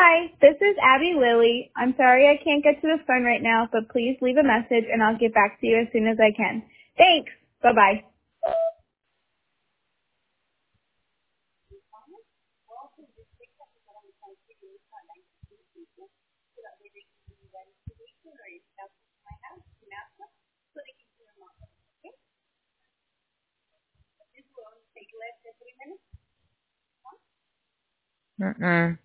Hi, this is Abby Lilly. I'm sorry I can't get to the phone right now, but please leave a message and I'll get back to you as soon as I can. Thanks. Bye-bye. Mm-mm.